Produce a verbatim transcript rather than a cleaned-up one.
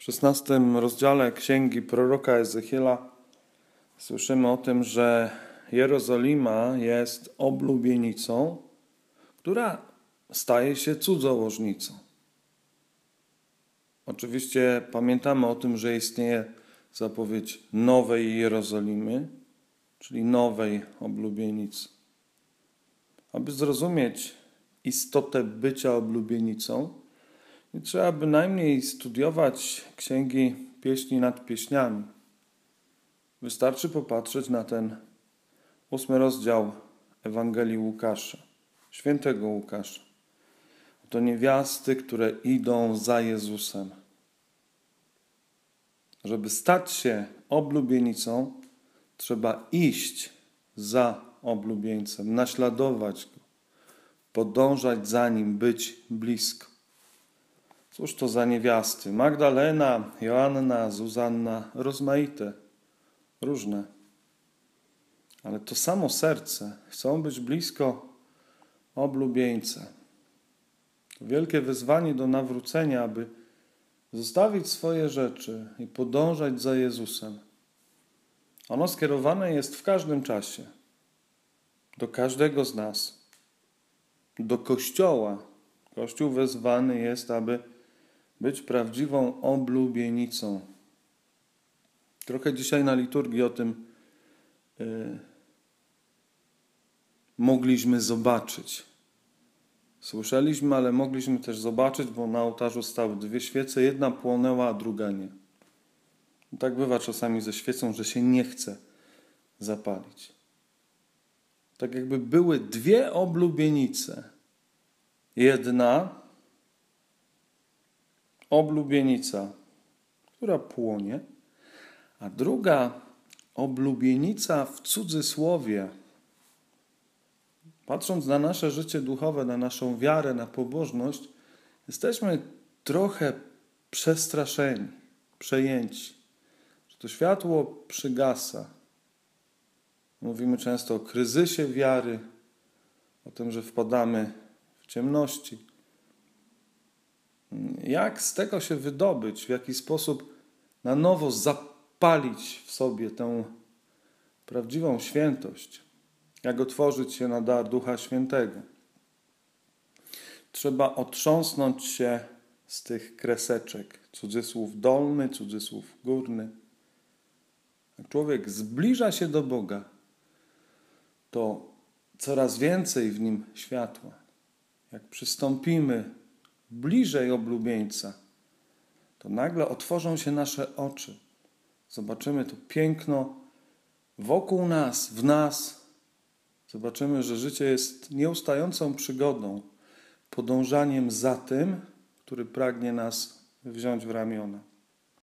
szesnastym rozdziale Księgi proroka Ezechiela słyszymy o tym, że Jerozolima jest oblubienicą, która staje się cudzołożnicą. Oczywiście pamiętamy o tym, że istnieje zapowiedź nowej Jerozolimy, czyli nowej oblubienicy. Aby zrozumieć istotę bycia oblubienicą, nie trzeba bynajmniej studiować Księgi Pieśni nad Pieśniami. Wystarczy popatrzeć na ten ósmy rozdział Ewangelii Łukasza, świętego Łukasza. To niewiasty, które idą za Jezusem. Żeby stać się oblubienicą, trzeba iść za oblubieńcem, naśladować go, podążać za nim, być blisko. Cóż to za niewiasty? Magdalena, Joanna, Zuzanna, rozmaite, różne. Ale to samo serce chcą być blisko oblubieńca. To wielkie wyzwanie do nawrócenia, aby zostawić swoje rzeczy i podążać za Jezusem. Ono skierowane jest w każdym czasie, do każdego z nas, do Kościoła. Kościół wezwany jest, aby być prawdziwą oblubienicą. Trochę dzisiaj na liturgii o tym yy, mogliśmy zobaczyć. Słyszeliśmy, ale mogliśmy też zobaczyć, bo na ołtarzu stały dwie świece, jedna płonęła, a druga nie. Tak bywa czasami ze świecą, że się nie chce zapalić. Tak jakby były dwie oblubienice. Jedna oblubienica, która płonie, a druga oblubienica w cudzysłowie. Patrząc na nasze życie duchowe, na naszą wiarę, na pobożność, jesteśmy trochę przestraszeni, przejęci, że to światło przygasa. Mówimy często o kryzysie wiary, o tym, że wpadamy w ciemności. Jak z tego się wydobyć? W jaki sposób na nowo zapalić w sobie tę prawdziwą świętość? Jak otworzyć się na dar Ducha Świętego? Trzeba otrząsnąć się z tych kreseczek. Cudzysłów dolny, cudzysłów górny. Jak człowiek zbliża się do Boga, to coraz więcej w nim światła. Jak przystąpimy bliżej oblubieńca, to nagle otworzą się nasze oczy. Zobaczymy to piękno wokół nas, w nas. Zobaczymy, że życie jest nieustającą przygodą, podążaniem za tym, który pragnie nas wziąć w ramiona.